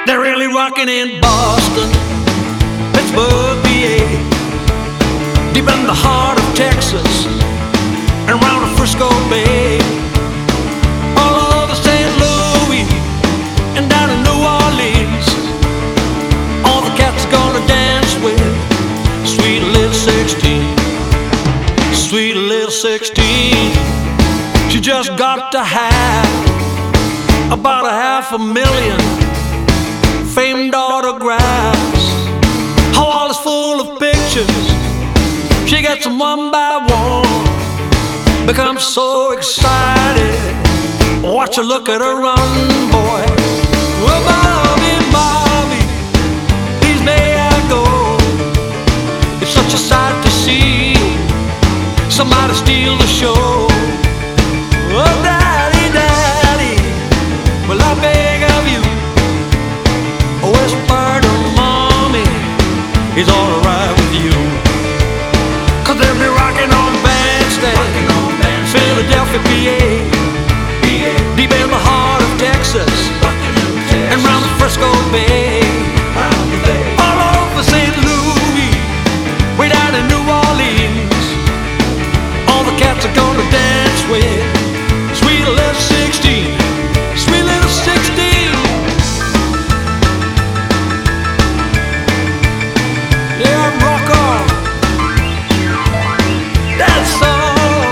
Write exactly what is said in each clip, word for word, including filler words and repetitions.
They're really rocking in Boston, Pittsburgh, P A, deep in the heart of Texas, and around the Frisco Bay, all over Saint Louis, and down in New Orleans. All the cats are gonna dance with sweet little sixteen, sweet little sixteen. She just got to have about a half a million famed autographs. Her wall is full of pictures. She gets them one by one, becomes so excited. Watch her look at her run, boy. Well, Bobby, Bobby, please may I go? It's such a sight to see somebody steal the show. Oh, daddy, daddy, well, I beg of you, whisper to mommy, is alright with you. Cause they'll be rocking on Bandstand, Philadelphia, P A, deep in the heart of Texas, and round the Frisco Bay, all over Saint Louis, way down in New Orleans. All the cats are gonna dance with sweet little sixteen, sweet little sixteen. Yeah, rock on that song.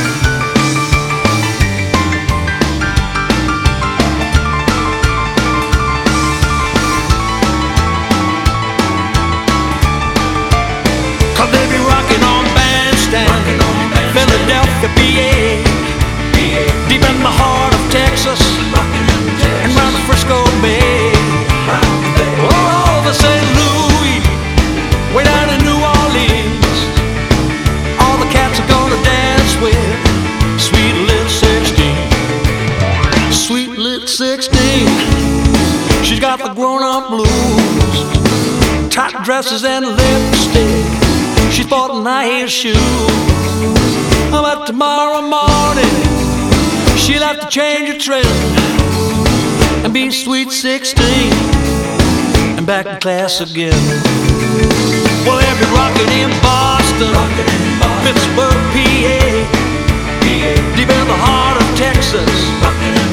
Cause they be rocking on Bandstand, Philadelphia, P A, deep in the heart of Texas, and round the Frisco Bay, all over Saint Louis, way down in New Orleans. All the cats are gonna dance with sweet little sixteen, sweet little sixteen. She's got the grown-up blues, tight dresses and lipstick. She's sporting high-heel shoes. But tomorrow morning she'll have to change her trim and be sweet sixteen and back in class again. Well, they'll be rocking in Boston, Pittsburgh, P A, deep in the heart of Texas,